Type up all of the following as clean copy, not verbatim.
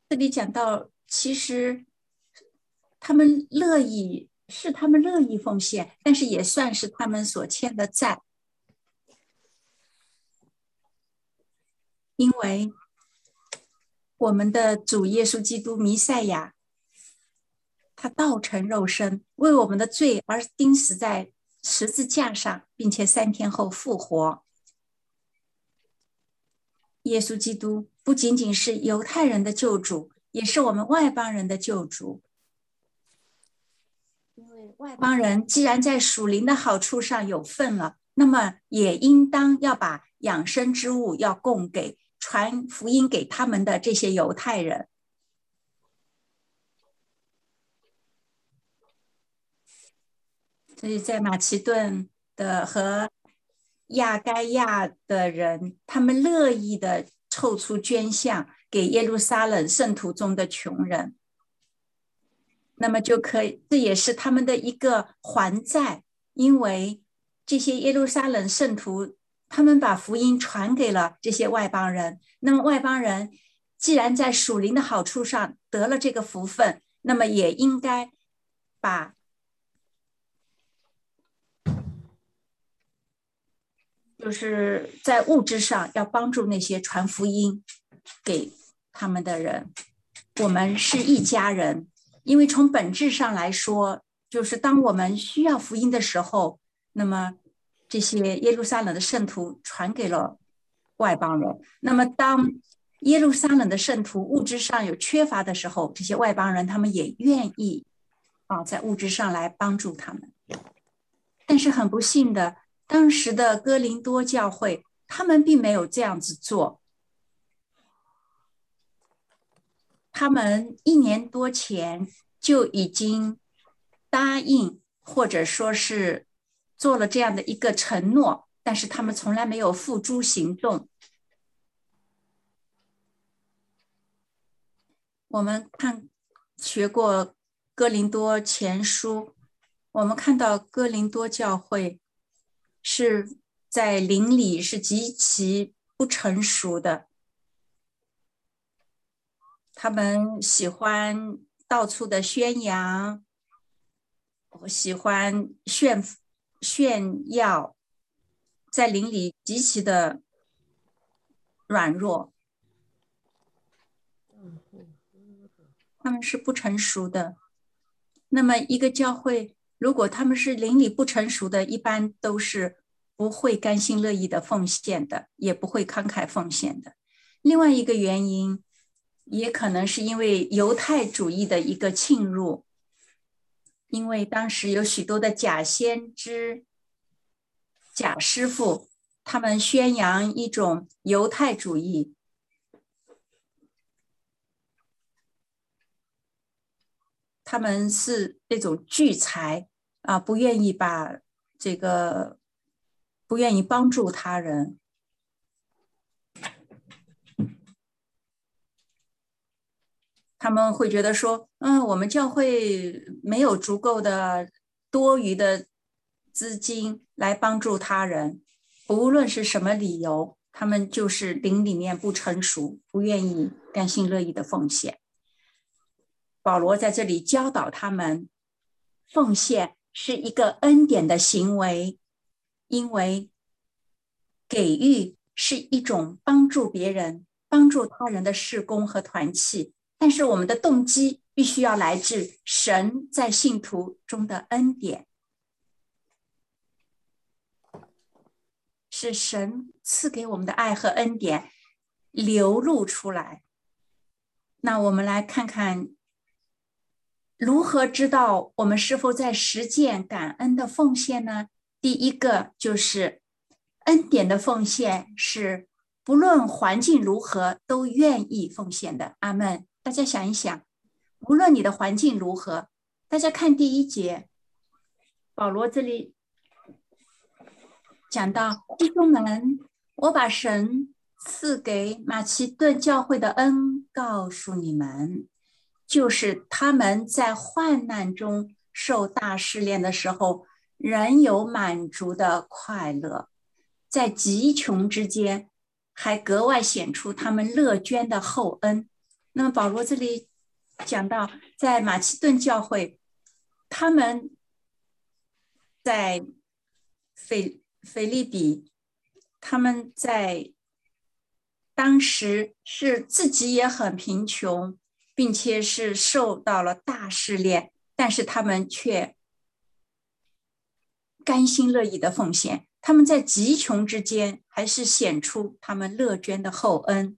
这里讲到，其实他们乐意奉献，但是也算是他们所欠的债，因为我们的主耶稣基督弥赛亚，他道成肉身，为我们的罪而钉死在十字架上，并且3天后复活。耶稣基督不仅仅是犹太人的救主，也是我们外邦人的救主。因为外邦人既然在属灵的好处上有份了，那么也应当要把养生之物要供给传福音给他们的这些犹太人。所以在马其顿的和亚该亚的人，他们乐意的凑出捐项给耶路撒冷圣徒中的穷人，那么就可以，这也是他们的一个还债，因为这些耶路撒冷圣徒，他们把福音传给了这些外邦人，那么外邦人既然在属灵的好处上得了这个福分，那么也应该把就是在物质上要帮助那些传福音给他们的人。我们是一家人，因为从本质上来说，就是当我们需要福音的时候，那么这些耶路撒冷的圣徒传给了外邦人。那么当耶路撒冷的圣徒物质上有缺乏的时候，这些外邦人他们也愿意在物质上来帮助他们。但是很不幸的，当时的哥林多教会他们并没有这样子做，他们1年多前就已经答应或者说是做了这样的一个承诺，但是他们从来没有付诸行动。我们学过哥林多前书，我们看到哥林多教会是在灵里是极其不成熟的，他们喜欢到处的宣扬，喜欢炫耀，在灵里极其的软弱，他们是不成熟的。那么一个教会，如果他们是灵里不成熟的，一般都是不会甘心乐意的奉献的，也不会慷慨奉献的。另外一个原因，也可能是因为犹太主义的一个侵入，因为当时有许多的假先知、假师傅，他们宣扬一种犹太主义，他们是那种聚财不愿意把这个不愿意帮助他人，他们会觉得说，我们教会没有足够的多余的资金来帮助他人，无论是什么理由，他们就是灵里面不成熟，不愿意甘心乐意的奉献。保罗在这里教导他们，奉献是一个恩典的行为，因为给予是一种帮助别人、帮助他人的事工和团契，但是我们的动机必须要来自神在信徒中的恩典，是神赐给我们的爱和恩典流露出来。那我们来看看如何知道我们是否在实践感恩的奉献呢？第一个就是恩典的奉献是不论环境如何都愿意奉献的。阿们。大家想一想，无论你的环境如何，大家看第1节，保罗这里讲到，弟兄们，我把神赐给马其顿教会的恩告诉你们，就是他们在患难中受大试炼的时候，仍有满足的快乐，在极穷之间，还格外显出他们乐捐的厚恩。 那么保罗这里讲到，在马其顿教会，他们在腓立比，他们在当时是自己也很贫穷，并且是受到了大试炼，但是他们却甘心乐意的奉献。他们在极穷之间，还是显出他们乐捐的厚恩。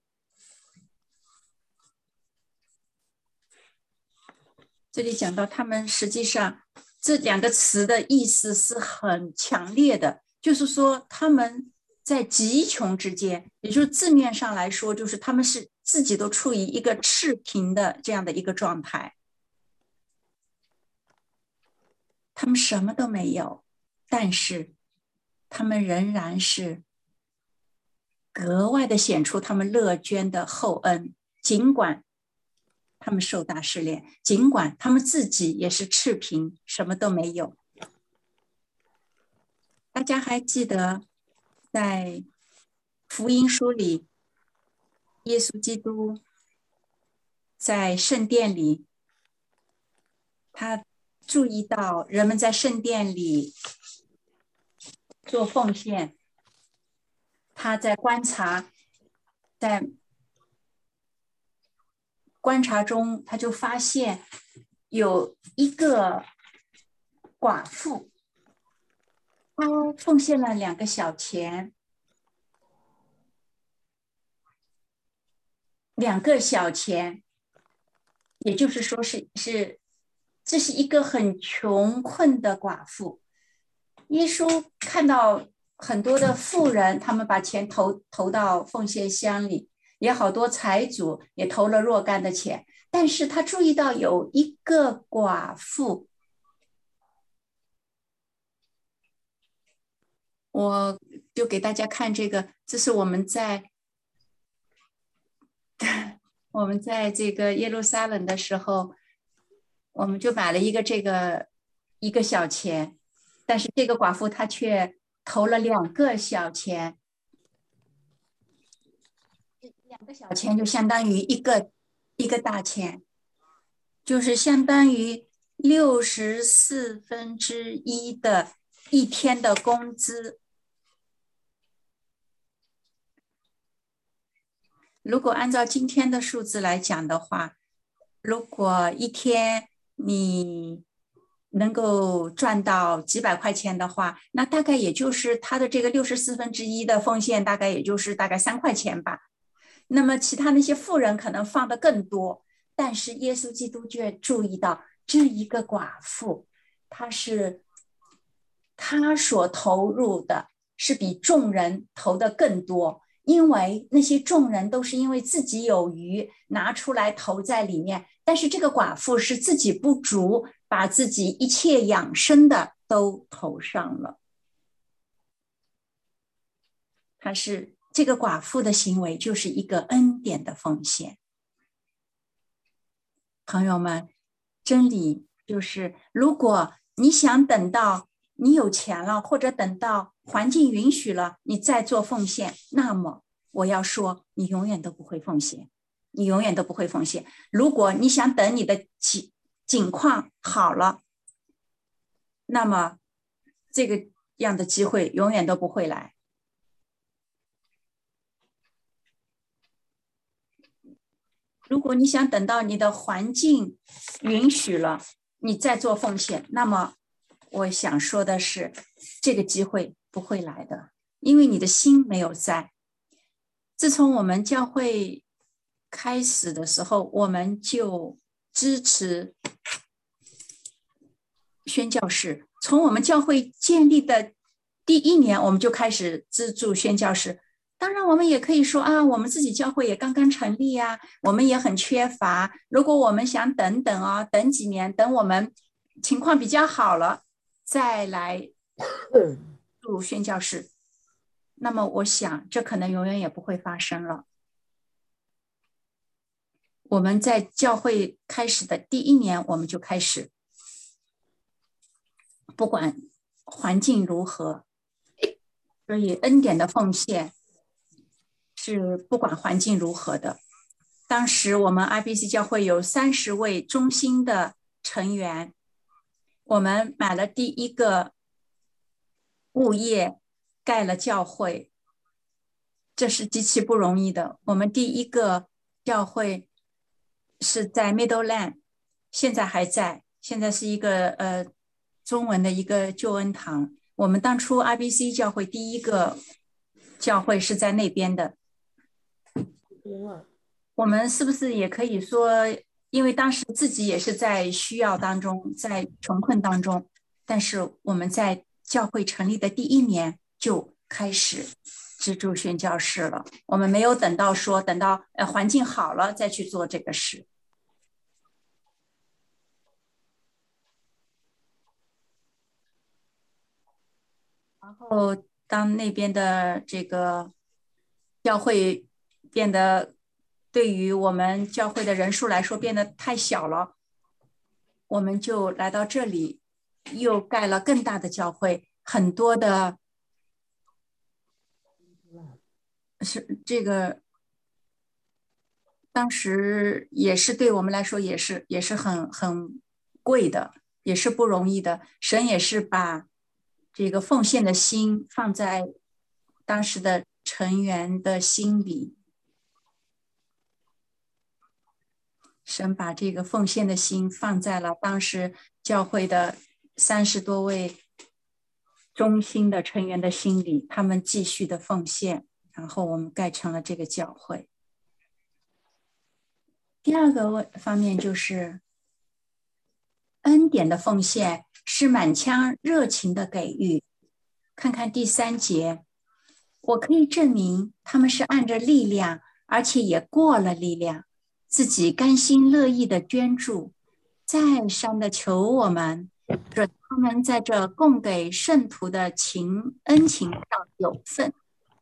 这里讲到，他们实际上这两个词的意思是很强烈的，就是说他们在极穷之间，也就是字面上来说，就是他们是自己都处于一个赤贫的这样的一个状态，他们什么都没有，但是他们仍然是格外的显出他们乐捐的厚恩，尽管他们受大试炼，尽管他们自己也是赤贫，什么都没有。大家还记得在福音书里，耶稣基督在圣殿里，他注意到人们在圣殿里做奉献，他在观察，在观察中，他就发现有一个寡妇，她奉献了2个小钱，2个小钱，也就是说这是一个很穷困的寡妇。耶稣看到很多的富人，他们把钱投到奉献箱里，也好多财主也投了若干的钱，但是他注意到有一个寡妇，我就给大家看这个，这是我们在这个耶路撒冷的时候，我们就买了一个小钱，但是这个寡妇她却投了2个小钱，2个小钱就相当于一个大钱，就是相当于1/64的一天的工资。如果按照今天的数字来讲的话，如果一天你能够赚到几百块钱的话，那大概也就是他的这个1/64的奉献，大概也就是大概3块钱吧。那么其他那些富人可能放的更多，但是耶稣基督却注意到这一个寡妇，他所投入的是比众人投的更多，因为那些众人都是因为自己有余拿出来投在里面，但是这个寡妇是自己不足，把自己一切养生的都投上了。这个寡妇的行为就是一个恩典的奉献。朋友们，真理就是，如果你想等到你有钱了，或者等到环境允许了，你再做奉献，那么我要说，你永远都不会奉献，你永远都不会奉献。如果你想等你的境况好了，那么这个样的机会永远都不会来。如果你想等到你的环境允许了，你再做奉献，那么我想说的是，这个机会不会来的，因为你的心没有在。自从我们教会开始的时候，我们就支持宣教士。从我们教会建立的第1年，我们就开始资助宣教士。当然，我们也可以说啊，我们自己教会也刚刚成立啊，我们也很缺乏。如果我们想等等啊，等几年，等我们情况比较好了，再来入宣教士，那么我想这可能永远也不会发生了。我们在教会开始的第1年，我们就开始，不管环境如何，所以恩典的奉献是不管环境如何的。 当时我们 IBC 教会有30位中心的成员，我们买了第一个物业，盖了教会，这是极其不容易的。我们第一个教会是在 Middleland，现在还在，现在是一个中文的一个救恩堂。我们当初 IBC 教会第一个教会是在那边的。我们是不是也可以说，因为当时自己也是在需要当中，在穷困当中，但是我们在教会成立的第1年就开始资助宣教士了。我们没有等到环境好了再去做这个事。然后当那边的这个教会变得对于我们教会的人数来说变得太小了，我们就来到这里，又盖了更大的教会，很多的是这个当时也是对我们来说也是很贵的，也是不容易的。神也是把这个奉献的心放在当时的成员的心里，神把这个奉献的心放在了当时教会的30多位中心的成员的心里，他们继续的奉献，然后我们盖成了这个教会。第二个方面就是恩典的奉献是满腔热情的给予。看看第3节，我可以证明他们是按着力量，而且也过了力量，自己甘心乐意的捐助，再三的求我们，准他们在这供给圣徒的恩情上有份。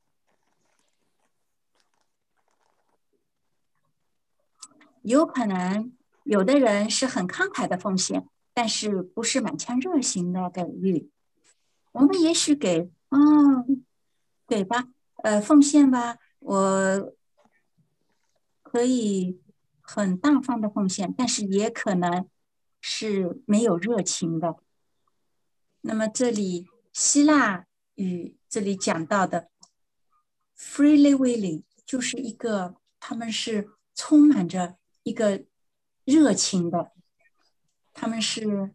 有可能有的人是很慷慨的奉献，但是不是满腔热情的给予。我们也许给吧，奉献吧，我可以很大方的奉献，但是也可能是没有热情的。那么这里希腊语这里讲到的 freely willing 就是一个他们是充满着一个热情的，他们是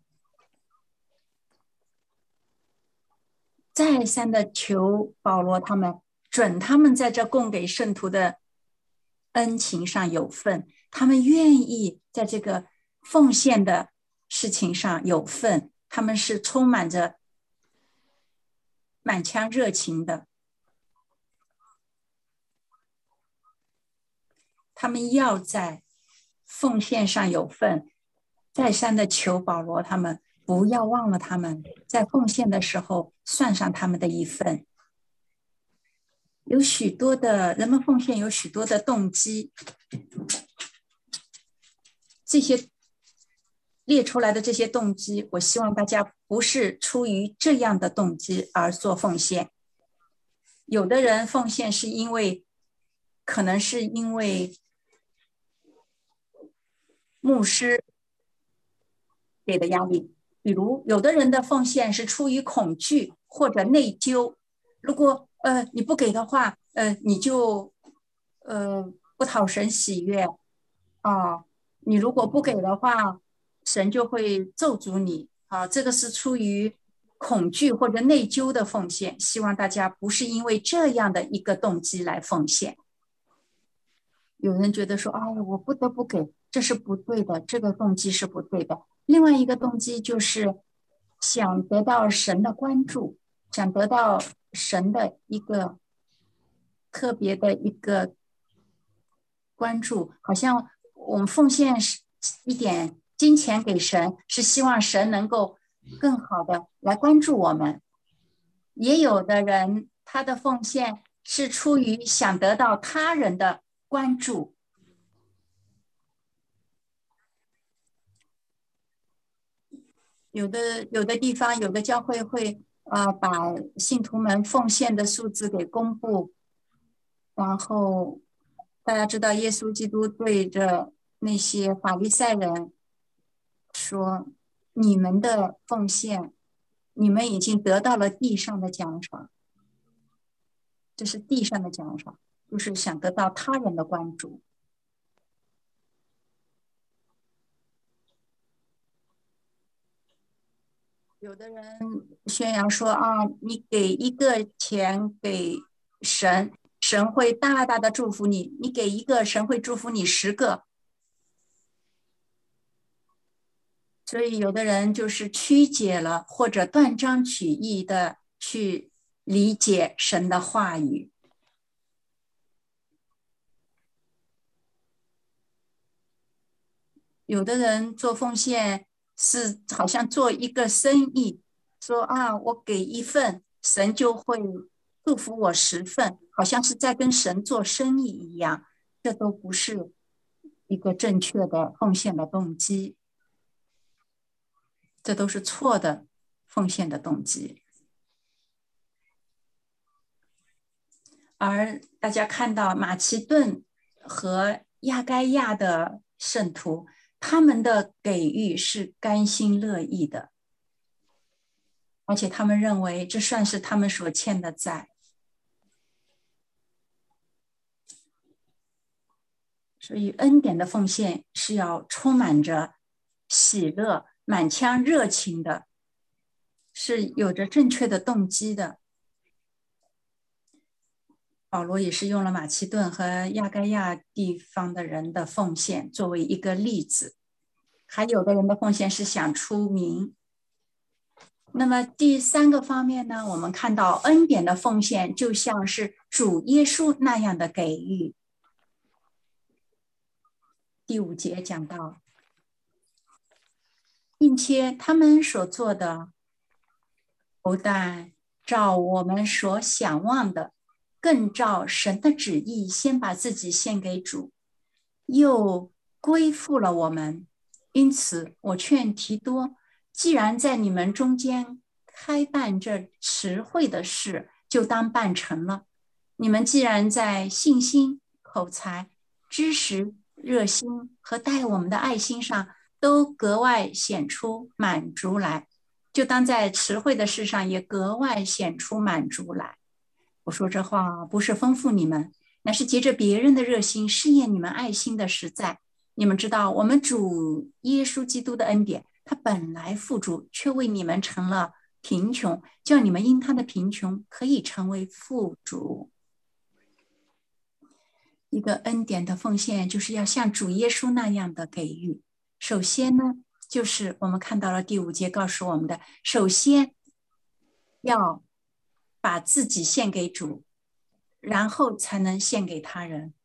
再三的求保罗他们准他们在这供给圣徒的恩情上有份，他们愿意在这个奉献的事情上有份，他们是充满着满腔热情的，他们要在奉献上有份，再三的求保罗他们不要忘了他们在奉献的时候算上他们的一份。有许多的人们奉献有许多的动机，这些列出来的这些动机，我希望大家不是出于这样的动机而做奉献。有的人奉献是可能是因为牧师给的压力，比如有的人的奉献是出于恐惧或者内疚，如果你不给的话，你就不讨神喜悦啊。你如果不给的话，神就会咒诅你啊。这个是出于恐惧或者内疚的奉献，希望大家不是因为这样的一个动机来奉献。有人觉得说，我不得不给，这是不对的，这个动机是不对的。另外一个动机就是想得到神的关注，想得到神的一个特别的一个关注，好像我们奉献一点金钱给神，是希望神能够更好的来关注我们。也有的人他的奉献是出于想得到他人的关注。有的地方，有的教会会把信徒们奉献的数字给公布，然后大家知道，耶稣基督对着那些法利赛人说：“你们的奉献，你们已经得到了地上的奖赏，这是地上的奖赏，就是想得到他人的关注。”有的人宣扬说啊，你给一个钱给神，神会大大的祝福你；你给一个，神会祝福你10个。所以有的人就是曲解了，或者断章取义的去理解神的话语。有的人做奉献是好像做一个生意，说啊，我给一份，神就会祝福我10份，好像是在跟神做生意一样，这都不是一个正确的奉献的动机，这都是错的奉献的动机。而大家看到马其顿和亚该亚的圣徒，他们的给予是甘心乐意的，而且他们认为这算是他们所欠的债。所以恩典的奉献是要充满着喜乐、满腔热情的，是有着正确的动机的。保罗也是用了马其顿和亚该亚地方的人的奉献作为一个例子，还有的人的奉献是想出名。那么第三个方面呢，我们看到恩典的奉献就像是主耶稣那样的给予。第5节讲到，并且他们所做的不但照我们所想望的，更照神的旨意，先把自己献给主，又归附了我们。因此，我劝提多，既然在你们中间开办这实惠的事，就当办成了。你们既然在信心、口才、知识、热心和待我们的爱心上，都格外显出满足来，就当在词汇的事上也格外显出满足来。我说这话不是吩咐你们，乃是借着别人的热心试验你们爱心的实在。你们知道，我们主耶稣基督的恩典，他本来富足，却为你们成了贫穷，叫你们因他的贫穷可以成为富足。一个恩典的奉献，就是要像主耶稣那样的给予。首先呢，就是我们看到了第5节告诉我们的，首先要把自己献给主，然后才能献给他人。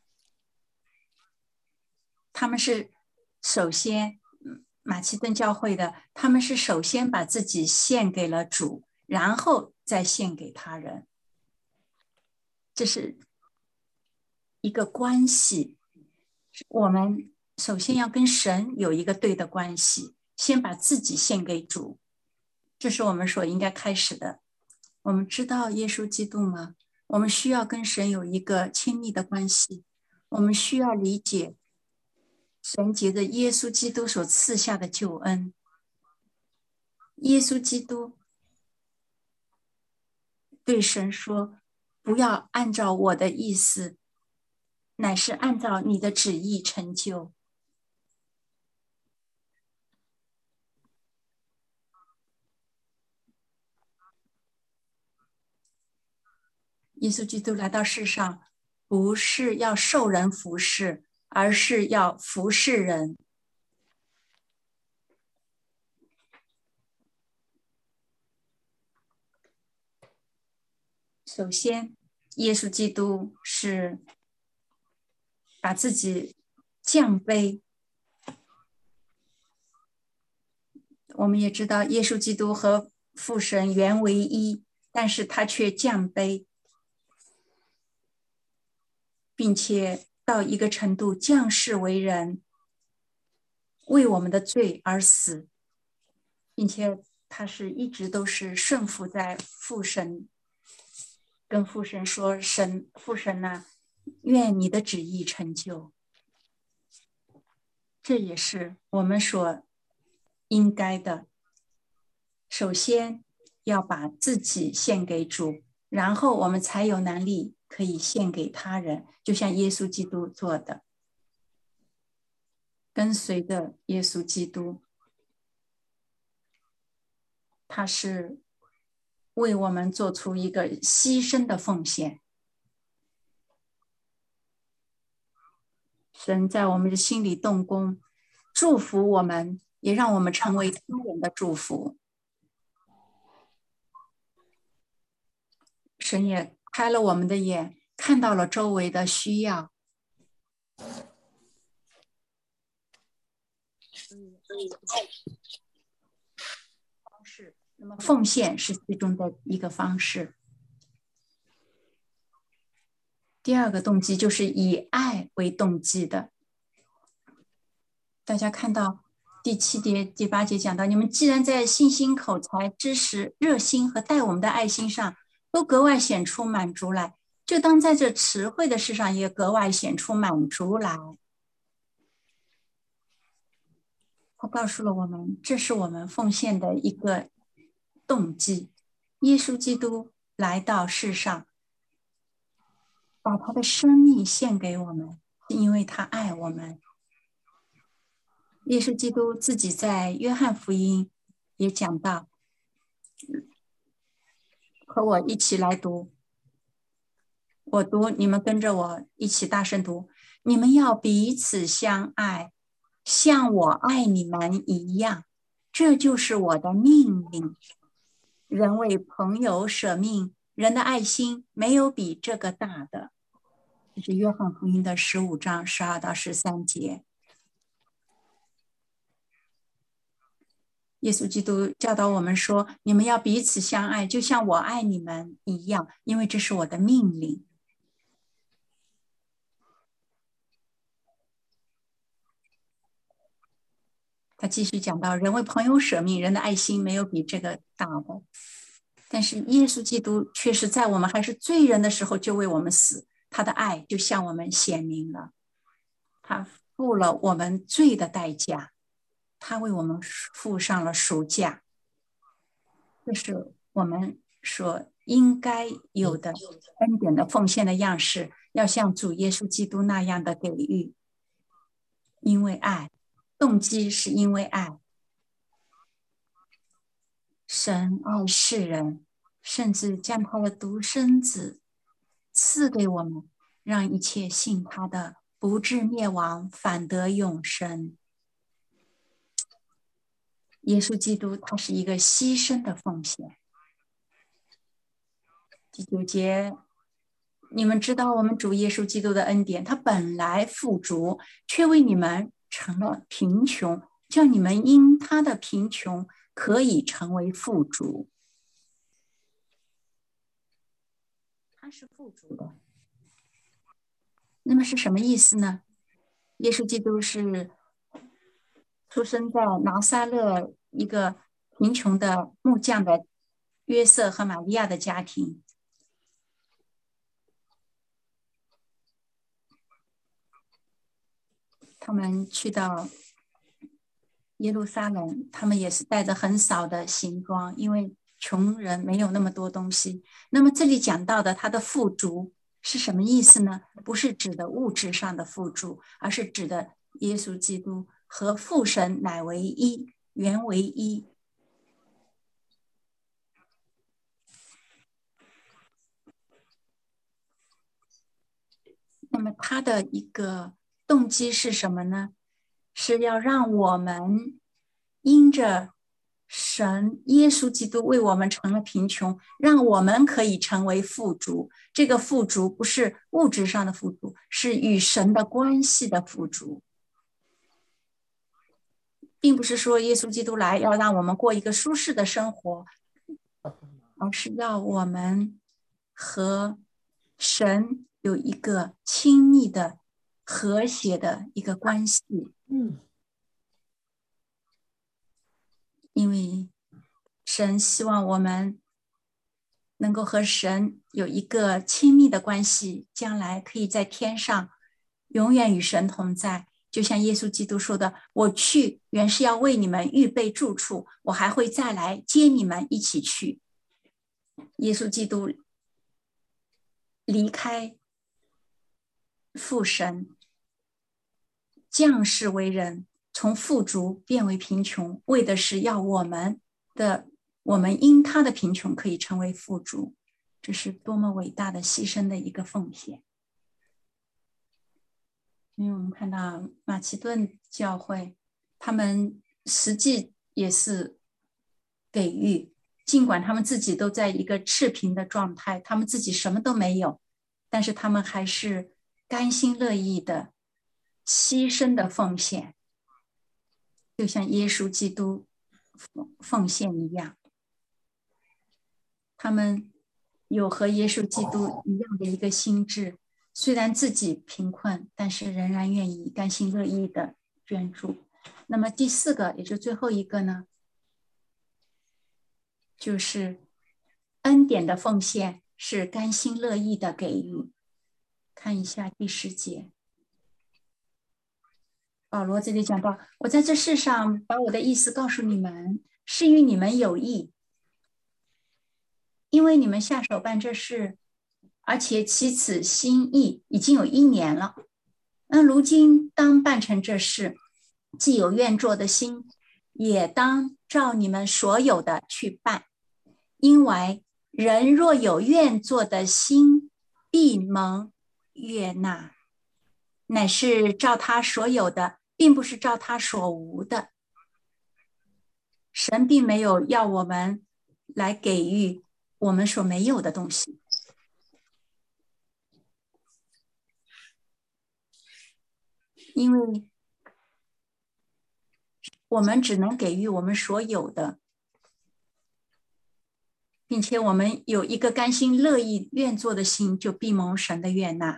他们是首先，马其顿教会的，他们是首先把自己献给了主，然后再献给他人。这是一个关系，我们首先要跟神有一个对的关系，先把自己献给主，这是我们所应该开始的。我们知道耶稣基督吗？我们需要跟神有一个亲密的关系，我们需要理解神藉着耶稣基督所赐下的救恩。耶稣基督对神说：不要按照我的意思，乃是按照你的旨意成就。耶稣基督来到世上，不是要受人服侍，而是要服侍人。首先，耶稣基督是把自己降卑。我们也知道，耶稣基督和父神原为一，但是他却降卑，并且到一个程度降世为人，为我们的罪而死，并且他是一直都是顺服在父神，跟父神说：父神啊， 愿你的旨意成就。这也是我们所应该的。首先要把自己献给主，然后我们才有能力可以献给他人，就像耶稣基督做的。跟随着耶稣基督，他是为我们做出一个牺牲的奉献。神在我们的心里动工，祝福我们，也让我们成为他人的祝福。神也开了我们的眼，看到了周围的需要。那么奉献是其中的一个方式。第二个动机就是以爱为动机的。大家看到第7节、第8节讲到，你们既然在信心、口才、知识、热心和待我们的爱心上都格外显出满足来，就当在这词汇的事上也格外显出满足来。他告诉了我们，这是我们奉献的一个动机。耶稣基督来到世上，把他的生命献给我们，因为他爱我们。耶稣基督自己在约翰福音也讲到，和我一起来读，我读，你们跟着我一起大声读。你们要彼此相爱，像我爱你们一样，这就是我的命令。人为朋友舍命，人的爱心没有比这个大的。这是约翰福音的15章12到13节。耶稣基督教导我们说，你们要彼此相爱，就像我爱你们一样，因为这是我的命令。他继续讲到，人为朋友舍命，人的爱心没有比这个大的。但是耶稣基督却是在我们还是罪人的时候就为我们死，他的爱就向我们显明了，他付了我们罪的代价，他为我们付上了赎价。这是我们所应该有的恩典的奉献的样式，要像主耶稣基督那样的给予。因为爱，动机是因为爱。神爱世人，甚至将他的独生子赐给我们，让一切信他的不至灭亡，反得永生。耶稣基督他是一个牺牲的奉献。第9节，你们知道我们主耶稣基督的恩典，他本来富足，却为你们成了贫穷，叫你们因他的贫穷可以成为富足。他是富足的，那么是什么意思呢？耶稣基督是出生在拿撒勒一个贫穷的木匠的约瑟和玛利亚的家庭。他们去到耶路撒冷，他们也是带着很少的行装，因为穷人没有那么多东西。那么这里讲到的他的富足是什么意思呢？不是指的物质上的富足，而是指的耶稣基督和父神乃为一，原为一。那么他的一个动机是什么呢？是要让我们因着神耶稣基督为我们成了贫穷，让我们可以成为富足。这个富足不是物质上的富足，是与神的关系的富足，并不是说耶稣基督来要让我们过一个舒适的生活，而是要我们和神有一个亲密的和谐的一个关系。因为神希望我们能够和神有一个亲密的关系，将来可以在天上永远与神同在。就像耶稣基督说的，我去原是要为你们预备住处，我还会再来接你们一起去。耶稣基督离开父神，降世为人，从富足变为贫穷，为的是要我们因他的贫穷可以成为富足。这是多么伟大的牺牲的一个奉献。因为我们看到马其顿教会，他们实际也是给予，尽管他们自己都在一个赤贫的状态，他们自己什么都没有，但是他们还是甘心乐意的牺牲的奉献，就像耶稣基督奉献一样。他们有和耶稣基督一样的一个心智，虽然自己贫困，但是仍然愿意甘心乐意的捐助。那么第四个，也就最后一个呢，就是恩典的奉献是甘心乐意的给予。看一下第10节，保罗这里讲到，我在这世上把我的意思告诉你们，是与你们有益，因为你们下手办这事，而且起此心意已经有1年了。那如今当办成这事，既有愿做的心，也当照你们所有的去办。因为人若有愿做的心，必蒙悦纳，乃是照他所有的，并不是照他所无的。神并没有要我们来给予我们所没有的东西，因为我们只能给予我们所有的，并且我们有一个甘心乐意愿做的心，就必蒙神的悦纳。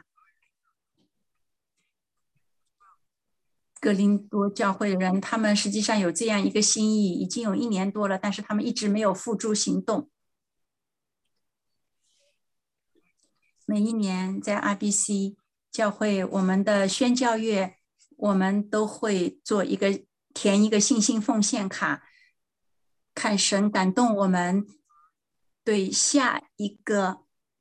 哥林多教会的人，他们实际上有这样一个心意，已经有1年多了，但是他们一直没有付诸行动。每一年在 RBC 教会，我们的宣教月，我们都会填一个信心奉献卡，看神感动我们对下一个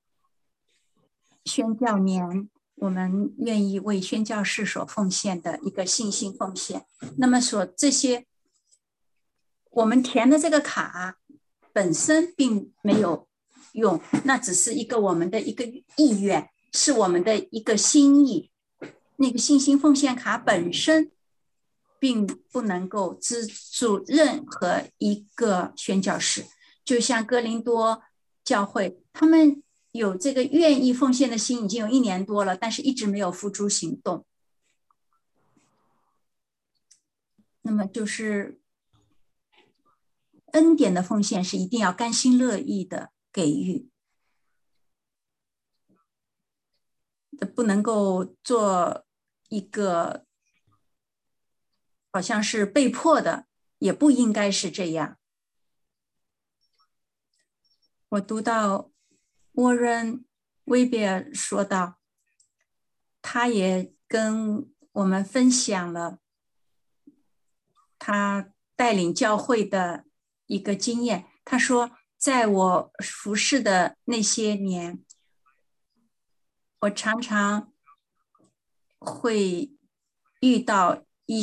宣教年，我们愿意为宣教士所奉献的一个信心奉献。那么这些我们填的这个卡本身并没有用，那只是我们的一个意愿，是我们的一个心意。那个信心奉献卡本身并不能够资助任何一个宣教士，就像哥林多教会，他们有这个愿意奉献的心已经有1年多了，但是一直没有付诸行动。那么就是恩典的奉献是一定要甘心乐意的给予，不能够做一个好像是被迫的，也不应该是这样。我读到沃伦·威贝尔说到，他也跟我们分享了他带领教会的一个经验。他说，在我服侍的那些年，我常常会遇到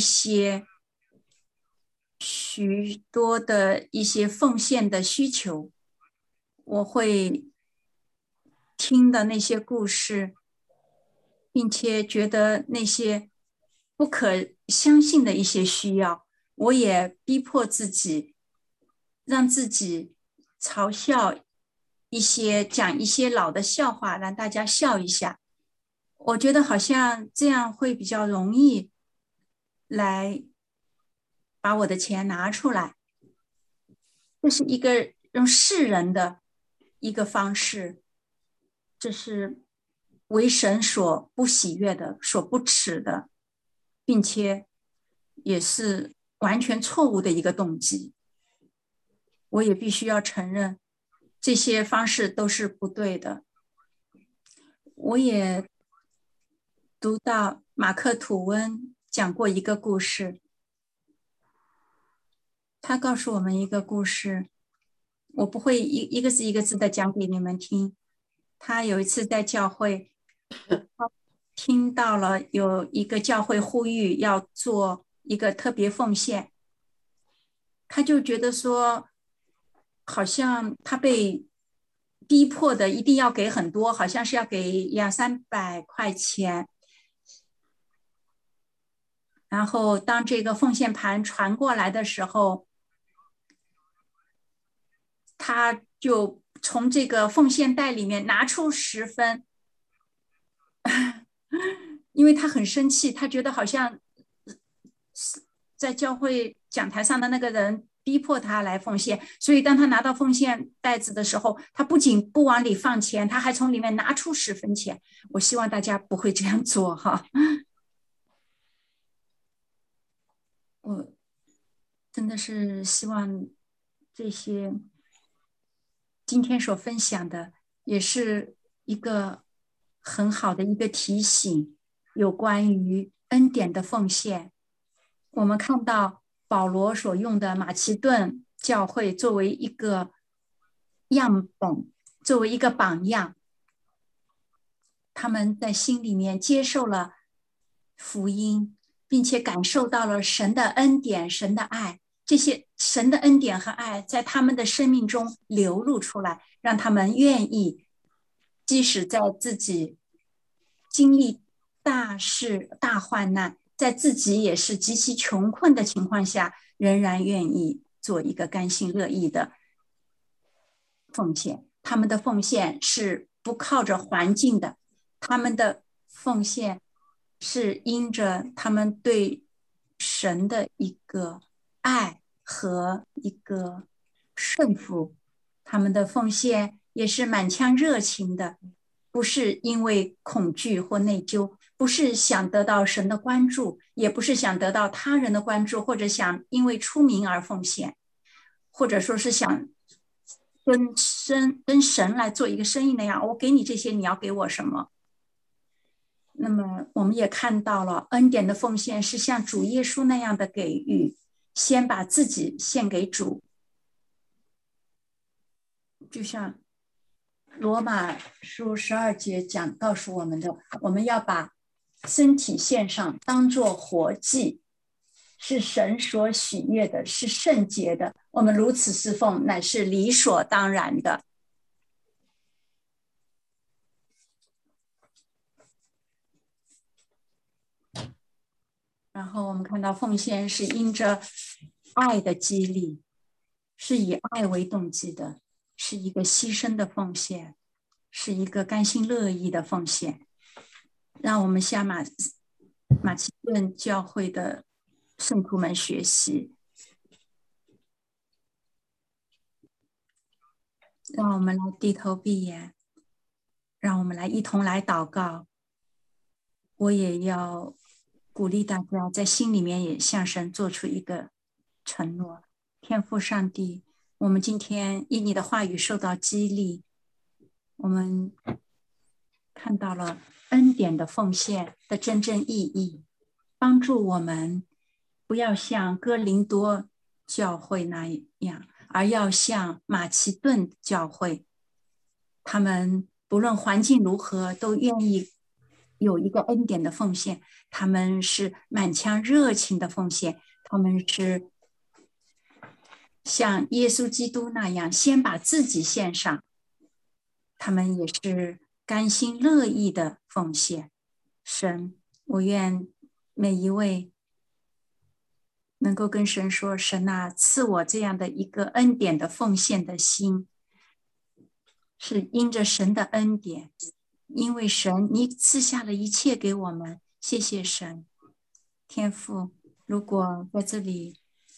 许多的一些奉献的需求，我会听的那些故事，并且觉得那些不可相信的一些需要，我也逼迫自己，让自己嘲笑讲一些老的笑话，让大家笑一下。我觉得好像这样会比较容易来把我的钱拿出来，这是一个用世人的一个方式，这是为神所不喜悦的、所不耻的，并且也是完全错误的一个动机。我也必须要承认， 这些方式都是不对的。我也读到马克·吐温讲过一个故事，他告诉我们一个故事，我不会一个字一个字的讲给你们听。他有一次在教会听到了有一个教会呼吁要做一个特别奉献，他就觉得说，好像他被逼迫的一定要给很多，好像是要给200-300块钱。然后当这个奉献盘传过来的时候，他就从这个奉献袋里面拿出10分，因为他很生气，他觉得好像在教会讲台上的那个人逼迫他来奉献，所以当他拿到奉献袋子的时候，他不仅不往里放钱，他还从里面拿出10分钱。我希望大家不会这样做哈。我真的是希望这些今天所分享的也是一个很好的一个提醒，有关于恩典的奉献。我们看到保罗所用的马其顿教会作为一个样本，作为一个榜样，他们在心里面接受了福音，并且感受到了神的恩典、神的爱。这些神的恩典和爱在他们的生命中流露出来，让他们愿意，即使在自己经历大事、大患难，在自己也是极其穷困的情况下，仍然愿意做一个甘心乐意的奉献。他们的奉献是不靠着环境的，他们的奉献是因着他们对神的一个爱和一个顺服，他们的奉献也是满腔热情的，不是因为恐惧或内疚，不是想得到神的关注，也不是想得到他人的关注，或者想因为出名而奉献，或者说是想跟神来做一个生意那样，我给你这些，你要给我什么？那么我们也看到了恩典的奉献是像主耶稣那样的给予，先把自己献给主，就像罗马书12节告诉我们的，我们要把身体献上，当作活祭，是神所喜悦的，是圣洁的。我们如此侍奉，乃是理所当然的。然后我们看到奉献是因着爱的激励，是以爱为动机的，是一个牺牲的奉献，是一个甘心乐意的奉献。让我们向马其顿教会的圣徒们学习，让我们来低头闭眼，让我们来一同来祷告。我也要鼓励大家在心里面也向神做出一个承诺。天父上帝，我们今天因你的话语受到激励，我们看到了恩典的奉献的真正意义，帮助我们不要像哥林多教会那样，而要像马其顿教会，他们不论环境如何都愿意有一个恩典的奉献，他们是满腔热情的奉献，他们是像耶稣基督那样先把自己献上，他们也是甘心乐意的奉献。神，我愿每一位能够跟神说，神啊，赐我这样的一个恩典的奉献的心，是因着神的恩典，因为神你赐下了一切给我们，谢谢神。天父，如果在这里，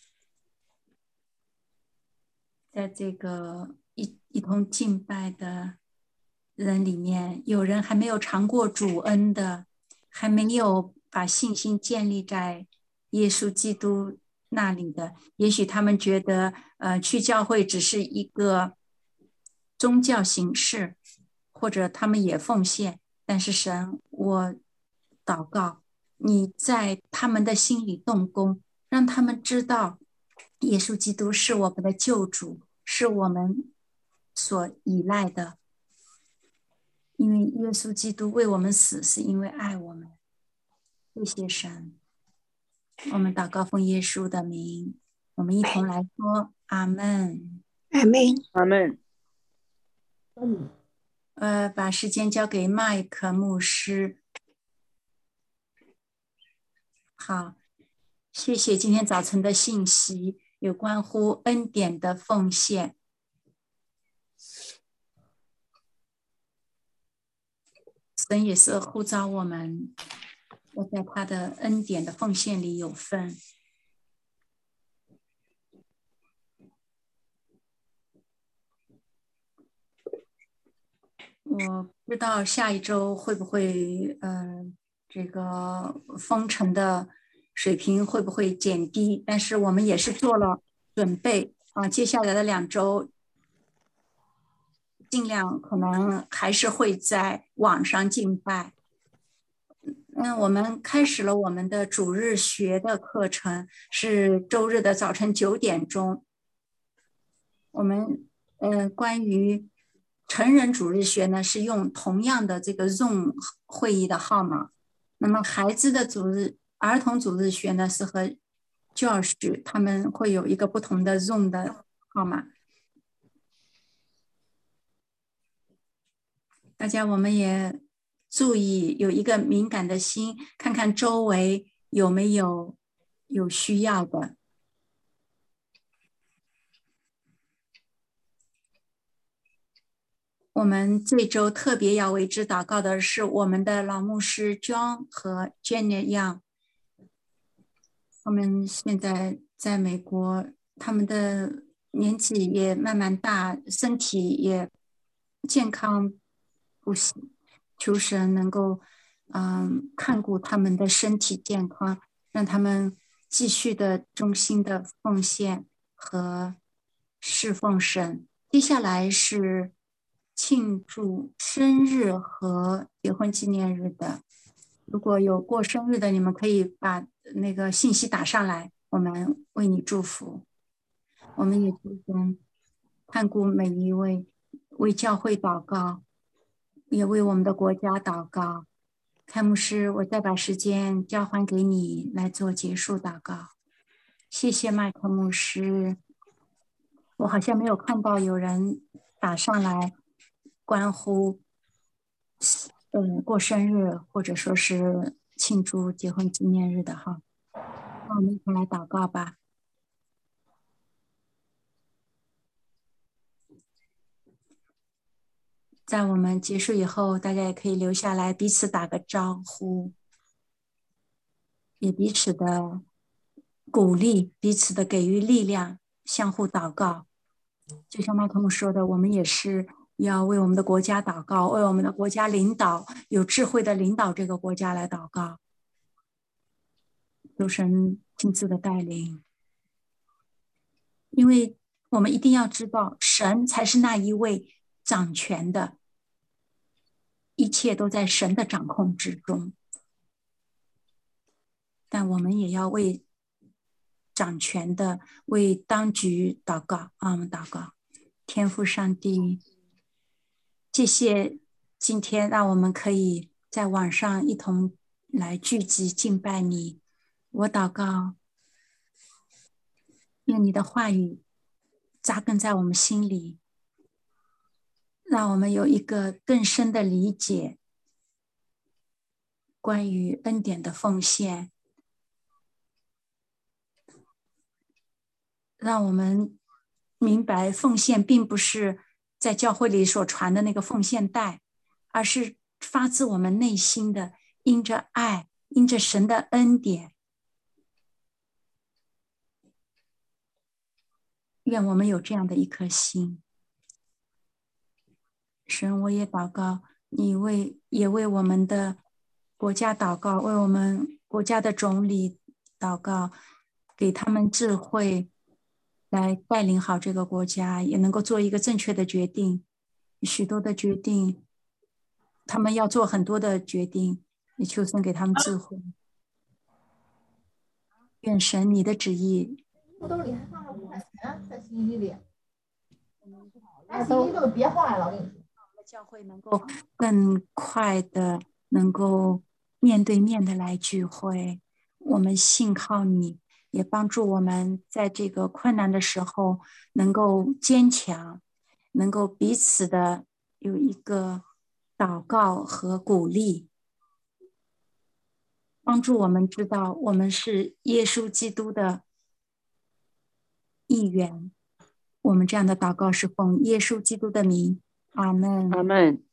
在这个一同敬拜的人里面，有人还没有尝过主恩的，还没有把信心建立在耶稣基督那里的，也许他们觉得，去教会只是一个宗教形式，或者他们也奉献，但是神，我祷告你在他们的心里动工，让他们知道耶稣基督是我们的救主，是我们所依赖的，因为耶稣基督为我们死，是因为爱我们。谢谢神，我们祷告奉耶稣的名，我们一同来说阿门。 阿门。 阿门。 把时间交给麦克牧师。好，谢谢今天早晨的信息，有关乎恩典的奉献。神也是呼召我们，要在他的恩典的奉献里有份。我不知道下一周会不会这个封城的水平会不会减低，但是我们也是做了准备啊，接下来的2周尽量可能还是会在网上敬拜。我们开始了我们的主日学的课程，是周日的早晨9点钟。我们关于成人主日学呢，是用同样的这个 Zoom 会议的号码。那么孩子的儿童主日学呢，是和 Josh 他们会有一个不同的 Zoom 的号码。大家我们也注意有一个敏感的心，看看周围有没有需要的。我们这周特别要为之祷告的是我们的老牧师 John 和 Janet Young。他们现在在美国，他们的年纪也慢慢大，身体也健康不行，求神能够看顾他们的身体健康，让他们继续的忠心的奉献和侍奉神。接下来是庆祝生日和结婚纪念日的，如果有过生日的，你们可以把那个信息打上来，我们为你祝福。我们也祝神看顾每一位，为教会祷告，也为我们的国家祷告。开牧师，我再把时间交还给你来做结束祷告。谢谢麦克牧师。我好像没有看到有人打上来关乎过生日或者说是庆祝结婚纪念日的哈。那我们一起来祷告吧。在我们结束以后，大家也可以留下来彼此打个招呼，也彼此的鼓励，彼此的给予力量，相互祷告。就像麦克姆说的，我们也是要为我们的国家祷告，为我们的国家领导有智慧的领导这个国家来祷告，求神亲自的带领。因为我们一定要知道，神才是那一位掌权的，一切都在神的掌控之中。但我们也要为掌权的，为当局祷告啊！我们祷告，天父上帝，谢谢今天让我们可以在网上一同来聚集敬拜你。我祷告，愿你的话语扎根在我们心里，让我们有一个更深的理解关于恩典的奉献，让我们明白奉献并不是在教会里所传的那个奉献袋，而是发自我们内心的，因着爱，因着神的恩典。愿我们有这样的一颗心。神，我也祷告，你也为我们的国家祷告，为我们国家的总理祷告，给他们智慧来带领好这个国家，也能够做一个正确的决定。 许多的决定，他们要做很多的决定，也求神给他们智慧。愿神你的旨意， 裤兜里还放着5块钱，在洗衣机里，拿洗衣机都憋坏了。我跟你说， 教会能够更快的能够面对面的来聚会。我们信靠你，也帮助我们在这个困难的时候能够坚强，能够彼此的有一个祷告和鼓励，帮助我们知道我们是耶稣基督的一员。我们这样的祷告是奉耶稣基督的名，阿门。 阿门。